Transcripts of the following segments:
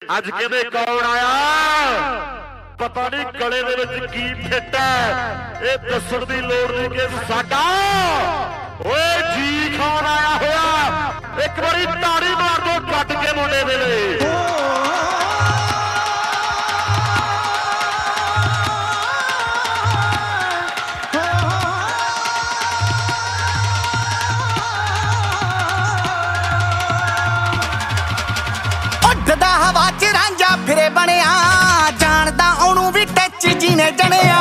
ਅੱਜ ਕਹਿੰਦੇ ਕੌਣ ਆਇਆ ਪਤਾ ਨਹੀਂ ਗਲੇ ਦੇ ਵਿੱਚ ਕੀ ਫਿੱਟ ਹੈ ਇਹ ਦੱਸਣ ਦੀ ਲੋੜ ਨਹੀਂ ਕਿ ਸਾਡਾ ਓਏ ਜੀ ਖਾਨ ਆਇਆ ਹੋਇਆ ਇੱਕ ਵਾਰੀ ਤਾੜੀ ਮਾਰ ਦੋ ਕੱਟ ਕੇ ਮੁੰਡੇ ਦੇ ਲਈ ਉੱਡਦਾ ਹਵਾ ਚ ਰਾਂਝਾ ਫਿਰੇ ਬਣਿਆ ਜਾਣਦਾ ਉਹਨੂੰ ਵੀ ਟੱਚ ਜੀ ਨੇ ਜਣਿਆ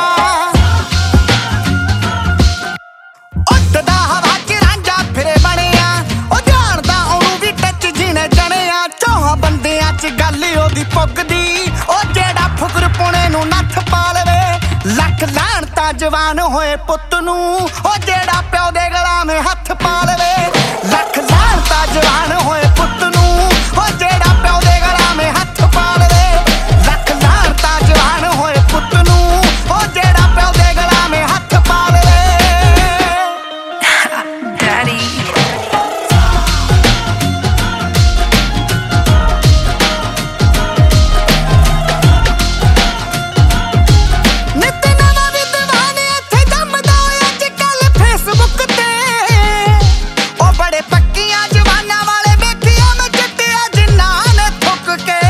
ਉੱਡਦਾ ਹਵਾ ਚ ਰਾਂਝਾ ਫਿਰੇ ਬਣਿਆ ਉਹ ਜਾਣਦਾ ਉਹਨੂੰ ਵੀ ਟੱਚ ਜੀ ਨੇ ਜਣਿਆ ਚੌਹਾਂ ਬੰਦਿਆਂ ਚ ਗੱਲ ਉਹਦੀ ਪੁੱਗਦੀ ਉਹ ਜਿਹੜਾ ਫੁਕਰ ਪੁਣੇ ਨੂੰ ਨੱਥ ਪਾ ਲਵੇ ਲੱਖ ਲਾਹਣਤਾਂ ਜਵਾਨ ਹੋਏ ਪੁੱਤ ਨੂੰ ਉਹ ਜਿਹੜਾ ਪਿਓ ਦੇ ਗਲਾਵੇਂ ਹੱਥ ਪਾ ਲਵੇ ਲੱਖ ਲਾਹਣਤਾਂ ਜਵਾਨ ਹੋਏ ਪੁੱਤ ਨੂੰ ਉਹ ਜਿਹੜਾ ਪਿਓ ਦੇ ਗਲਾਵੇਂ ਹੱਥ ਪਾ ਲਵੇ ਲੱਖ ਲਾਹਣਤਾਂ ਜਵਾਨ ਹੋਏ ਪੁੱਤ ਨੂੰ ਉਹ ਜਿਹੜਾ ਪਿਓ ਦੇ ਗਲਾਵੇਂ ਹੱਥ ਪਾ ਲਵੇ ਡੈਡੀ ਨਿੱਤ ਨਵਾਂ ਵਿਦਵਾਨ ਇੱਥੇ ਜੰਮਦਾ ਅੱਜ ਕੱਲ ਫੇਸਬੁੱਕ ਤੇ ਉਹ ਬੜੇ ਪੱਕੀਆਂ ਜਵਾਨਾਂ ਵਾਲੇ ਵੇਖਿਆ ਮੈਂ ਚਿੱਟਿਆ ਜਿੰਨਾਂ ਨੇ ਥੁੱਕ ਕੇ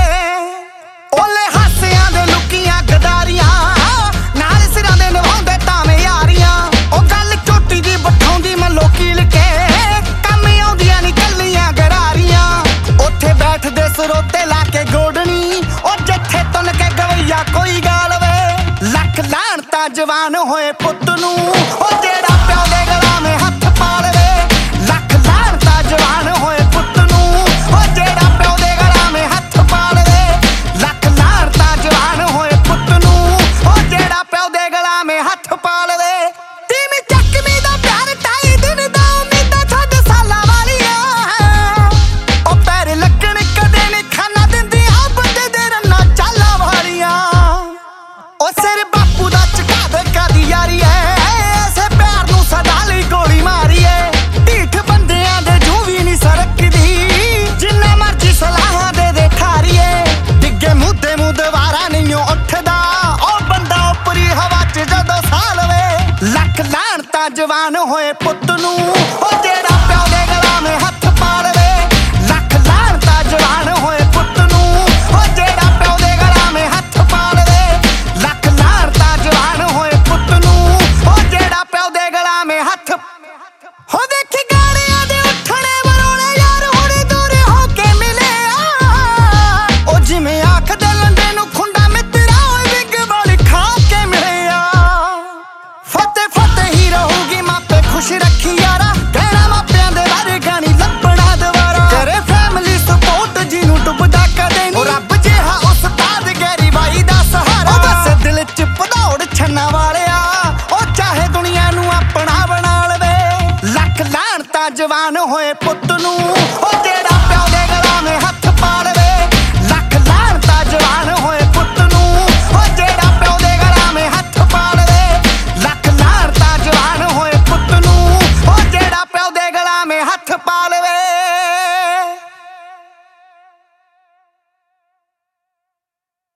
ਓਲੇ ਹਾਸਿਆਂ ਦੇ ਲੁਕੀਆਂ ਗਦਾਰੀਆਂ ਨਾਲ ਸਿਰਾਂ ਦੇ ਨਿਭਾਉਂਦੇ ਤਾਵੇਂ ਯਾਰੀਆਂ ਉਹ ਗੱਲ ਝੋਟੀ ਦੀ ਬਿਠਾਉਂਦੀ ਮੈਂ ਲੋਕੀ ਲਿਕੇ ਕੰਮ ਆਉਂਦੀਆਂ ਨੀ ਕੱਲੀਆਂ ਗਰਾਰੀਆਂ ਉੱਥੇ ਬੈਠਦੇ ਸਰੋਤੇ ਲਾ ਕੇ ਗੋਡਣੀ ਉਹ ਜਿੱਥੇ ਤੁਨ ਕੇ ਗਵਈਆ ਕੋਈ ਗਾਲ ਵੇ ਲੱਖ ਲਾਹਣਤਾਂ ਜਵਾਨ ਹੋਏ ਪੁੱਤ ਨੂੰ ਉਹ ਜਿਹੜਾ ਪਿਓ ਦੇ ਗਲਾਵੇਂ ਹੱਥ ਪਾ ਲਵੇ ਲੱਖ ਲਾਹਣਤਾਂ ਜਵਾਨ ਹੋਏ ਪੁੱਤ ਨੂੰ ਉਹ ਜਿਹੜਾ ਪਿਓ ਦੇ ਗਲਾਵੇਂ ਹੱਥ ਪਾ ਲਵੇ ਲੱਖ ਲਾਹਣਤਾਂ ਜਵਾਨ ਹੋਏ ਪੁੱਤ ਨੂੰ ਉਹ ਜਿਹੜਾ ਪਿਓ ਦੇ ਗਲਾਵੇਂ ਹੱਥ ਪਾ ਲਵੇ ਤੀਵੀਂ ਚੱਕਵੀਂ ਦਾ ਪਿਆਰ ਢਾਈ ਦਿਨ ਦਾ ਉਮੀਦਾਂ ਛੱਡ ਸਾਲਾਂ ਵਾਲੀਆਂ ਉਹ ਪੈਰ ਲੱਗਣ ਕਦੇ ਨੀ ਖਾਣਾ ਦਿੰਦੀਆਂ ਬੰਦੇ ਦੇ ਰੰਨਾਂ ਚਾਲਾਂ ਵਾਲੀਆਂ ਉਹ ਸਿਰ ਬਾਪੂ ਦਾ ਝੁਕਾ ਦੇ ਕਾਦੀ ਯਾਰੀ ਐ ਐਸੇ ਪਿਆਰ ਨੂੰ ਸਦਾ ਲਈ ਗੋਲੀ ਮਾਰੀ ਐ ਢੀਠ ਬੰਦਿਆਂ ਦੇ ਜੂ ਵੀ ਨੀ ਸਰਕਦੀ ਜਿੰਨਾ ਮਰਜੀ ਸਲਾਹਾਂ ਦੇ ਠਾਰੀਏ ਡਿੱਗੇ ਮੂੰਹ ਤੇ ਮੂੰਹ ਦੁਬਾਰਾ ਨਹੀਂ ਉੱਠਦਾ ਉਹ ਬੰਦਾ ਉੱਪਰੀ ਹਵਾ ਚ ਜਦੋਂ ਸਾਹ ਲਵੇ ਲੱਖ ਲਾਹਣਤਾਂ ਜਵਾਨ ਹੋਏ ਪੁੱਤ ਨੂੰ ਉਹ ਜਿਹੜਾ ਪਿਓ ਦੇ ਗਲਾਵੇਂ ਹੱਥ ਪਾ ਲਵੇ ਲੱਖ ਲਾਹਣਤਾਂ ਜਵਾਨ ਹੋਏ ਪੁੱਤ ਨੂੰ ਉਹ ਜਿਹੜਾ ਪਿਓ ਦੇ ਗਲਾਵੇਂ ਹੱਥ ਪਾ ਲਵੇ ਲੱਖ ਲਾਹਣਤਾਂ ਜਵਾਨ ਹੋਏ ਪੁੱਤ ਨੂੰ ਉਹ ਜਿਹੜਾ ਪਿਓ ਦੇ ਗਲਾਵੇਂ ਹੱਥ ਹੋ ਦੇਖੀ ਗਾਣਿਆਂ ਦੇ ਉੱਠਣੇ ਮਰੋਣੇ ਯਾਰ ਹੁਣੇ ਦੂਰੇ ਹੋ ਕੇ ਮਿਲੇ ਆ ਉਹ ਜਿਵੇਂ ਆਖਦੇ ਲੰਡੇ ਨੂੰ ਖੁੰਡਾ ਮਿੱਤਰਾ ਓਏ ਵਿਗ ਵਾਲੀ ਖਾ ਕੇ ਮਿਲੇ ਆ ਫਤਿਹ ਫਤਿਹ ਹੀ ਰਹੂਗੀ ਮਾਪੇ ਖੁਸ਼ ਰੱਖੀ ਯਾਰਾ ਕਹਿਣਾ ਮਾਪਿਆਂ ਦੇ ਬਾਰੇ ਗਾਣੀ ਲੱਭਣਾ ਦੁਬਾਰਾ ਕਰੇ ਫੈਮਿਲੀ ਸਪੋਰਟ ਜਿਹਨੂੰ ਡੁੱਬਦਾ ਕਦੇ ਨਹੀਂ ਰੱਬ ਜਿਹਾ ਉਸਤਾਦ ਗੈਰੀ ਬਾਈ ਦਾ ਸਹਾਰਾ ਉਹ ਬਸ ਦਿਲ ਚ ਭਦੌੜ ਛੰਨਾ ਵਾਲਿਆ ਉਹ ਚਾਹੇ ਦੁਨੀਆ ਨੂੰ ਆਪਣਾ ਬਣਾ ਲਵੇ ਲੱਖ ਲਾਹਣਤਾਂ ਜਵਾਨ ਹੋਏ ਪੁੱਤ ਨੂੰ ਉਹ